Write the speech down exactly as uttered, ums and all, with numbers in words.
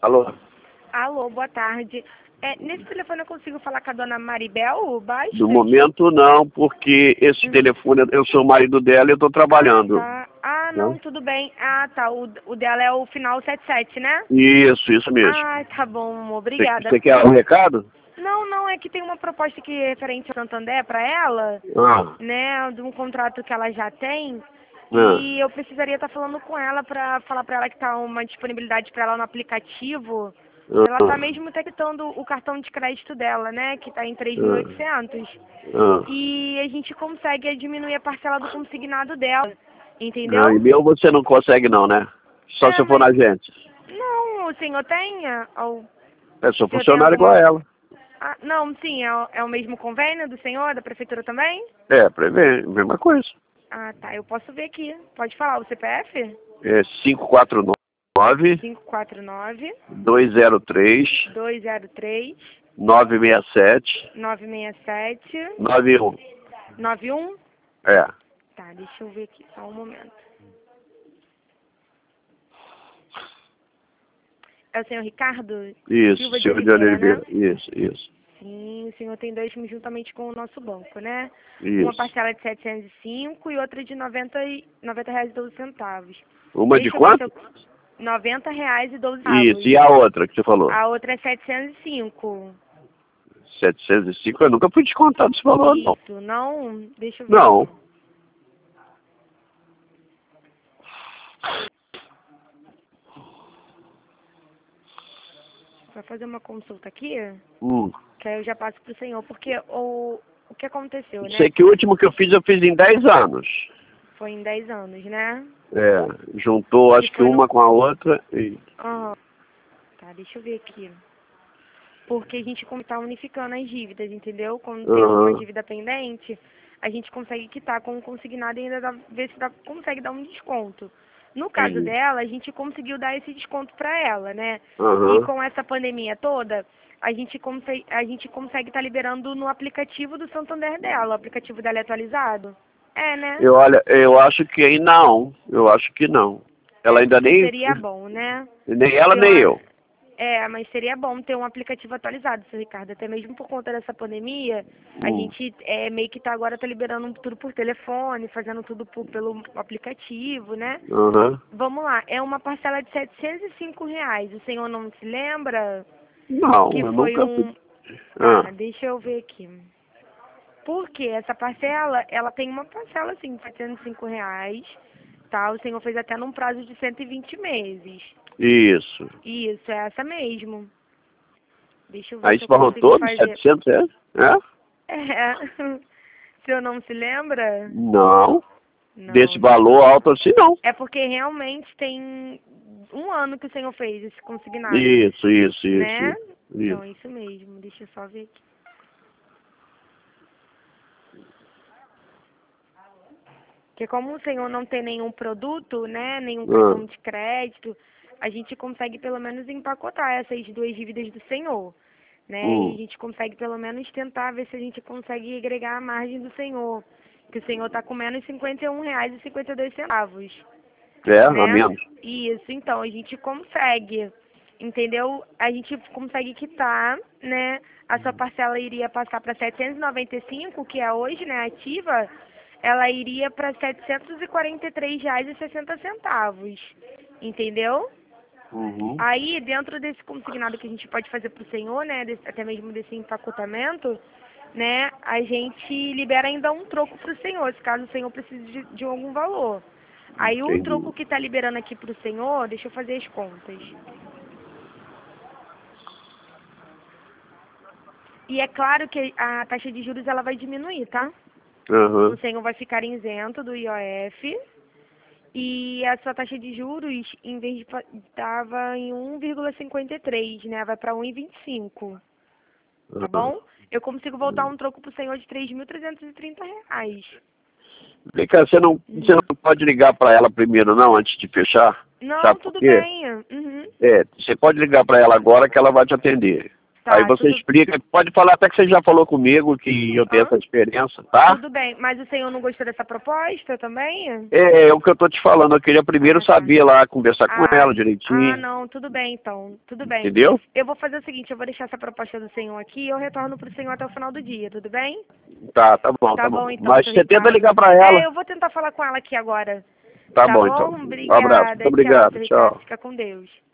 Alô? Alô, boa tarde. É, nesse telefone eu consigo falar com a dona Maribel Bastos? No momento não, porque esse Hum. telefone, eu sou o marido dela e eu estou trabalhando. Tá. Ah, Tá? não, tudo bem. Ah, tá. O, o dela é o final setenta e sete, né? Isso, isso mesmo. Ah, tá bom. Obrigada. Você quer um recado? Não, não, é que tem uma proposta aqui referente ao Santander para ela, Ah, né, de um contrato que ela já tem. ah, E eu precisaria estar falando com ela para falar para ela que tá uma disponibilidade para ela no aplicativo. Ela tá ah, mesmo tectando o cartão de crédito dela, né, que tá em três mil e ah, oitocentos. ah. E a gente consegue diminuir a parcela do consignado dela, Não, e entendeu? meu você não consegue não, né? Só É, se eu for na mas agência. não, o senhor tem? ah, O Eu sou senhor tem funcionário igual alguma... a ela. Ah, não, sim, é, o- é o mesmo convênio do senhor, da prefeitura também? É, prevê, mesma coisa. Ah, tá, eu posso ver aqui. Pode falar o C P F? É cinco quatro nove, cinco quatro nove, dois zero três, dois zero três, nove seis sete, nove seis sete, nove um. nove um. É. Tá, deixa eu ver aqui, só um momento. É o senhor Ricardo Isso, Silva de Silvio de Oliveira, né? Oliveira. Isso, isso. Sim, o senhor tem dois filmes juntamente com o nosso banco, né? Uma Isso. parcela de setecentos e cinco e outra de noventa, e- noventa reais e doze centavos. Uma de Deixa eu ver se quanto? eu... noventa reais e doze Isso. centavos. E a outra que você falou? A outra é setecentos e cinco. setecentos e cinco, eu nunca fui descontado esse valor, não. Isso, não? Deixa eu ver Não. aqui. Vai fazer uma consulta aqui, Hum. que aí eu já passo pro senhor, porque o, o que aconteceu, né? Sei que o último que eu fiz, eu fiz em dez anos. Foi em dez anos, né? É, juntou acho E que foi uma no... com a outra e... Ah, tá, deixa eu ver aqui. Porque a gente como tá unificando as dívidas, entendeu? Quando tem alguma Aham. dívida pendente, a gente consegue quitar com o consignado e ainda dá, ver se dá, consegue dar um desconto. No caso Entendi. dela, a gente conseguiu dar esse desconto para ela, né? E Aham. com essa pandemia toda, a gente consegue a gente consegue estar liberando no aplicativo do Santander dela. O aplicativo dela é atualizado? É, né? Eu, olha, eu acho que aí não. Eu acho que não. Ela É, ainda porque nem... seria bom, né? Nem ela, Ter nem uma... eu. É, mas seria bom ter um aplicativo atualizado, seu Ricardo. Até mesmo por conta dessa pandemia, a Hum. gente é, meio que tá agora tá liberando tudo por telefone, fazendo tudo por, pelo aplicativo, né? Aham. Vamos lá, é uma parcela de setecentos e cinco reais. O senhor não se lembra Não, que eu foi nunca fui... um... Ah. Ah, deixa eu ver aqui. Porque essa parcela, ela tem uma parcela, assim, de setecentos e cinco reais, tá? O senhor fez até num prazo de cento e vinte meses. Isso. Isso, é essa mesmo. Deixa eu ver Aí se se eu falou consigo todo, fazer. setecentos reais? É? É. O senhor não se lembra? Não. Não, Desse né? valor alto assim, não. É porque realmente tem um ano que o senhor fez esse consignado, Isso, isso, isso, né? isso. Então, Isso. é isso mesmo. Deixa eu só ver aqui. Porque como o senhor não tem nenhum produto, né, nenhum Ah. cartão de crédito, a gente consegue pelo menos empacotar essas duas dívidas do senhor, né? E Hum. a gente consegue pelo menos tentar ver se a gente consegue agregar a margem do senhor, que o senhor está com menos cinquenta e um reais e cinquenta e dois centavos, É, a né? menos. Isso, então a gente consegue, entendeu? A gente consegue quitar, né? A sua parcela iria passar para setecentos e noventa e cinco, que é hoje, né, ativa, ela iria para setecentos e quarenta e três reais e sessenta centavos, entendeu? Uhum. Aí, dentro desse consignado que a gente pode fazer para o senhor, né, desse, até mesmo desse empacotamento, né, a gente libera ainda um troco para o senhor, se caso o senhor precise de, de algum valor. Aí, o Entendi. troco que está liberando aqui para o senhor, deixa eu fazer as contas. E é claro que a taxa de juros ela vai diminuir, tá? Aham. O senhor vai ficar isento do I O F. E a sua taxa de juros, em vez de estava em um vírgula cinquenta e três, né? Vai para um vírgula vinte e cinco. Tá Aham. bom? Eu consigo voltar um troco pro senhor de três mil trezentos e trinta reais. Vem cá, você não, você Uhum. não pode ligar para ela primeiro, não, antes de fechar? Não, Sabe por tudo quê? bem. Uhum. É, você pode ligar para ela agora que ela vai te atender. Tá, Aí você tudo... explica, pode falar até que você já falou comigo que eu tenho Hã? essa diferença, tá? Tudo bem, mas o senhor não gostou dessa proposta também? É, é o que eu tô te falando, eu queria primeiro Ah, tá. saber lá, conversar com Ah, ela ah, direitinho, não, tudo bem então, tudo bem. entendeu? Eu vou fazer o seguinte, eu vou deixar essa proposta do senhor aqui e eu retorno pro senhor até o final do dia, tudo bem? Tá, tá bom, Tá tá bom bom. então, Mas seu você tenta Ricardo. ligar pra É, ela. eu vou tentar falar com ela aqui agora. Tá Tá bom, então. bom? Um abraço, muito Obrigada. Tchau, obrigado, seu Ricardo. tchau. Fica com Deus.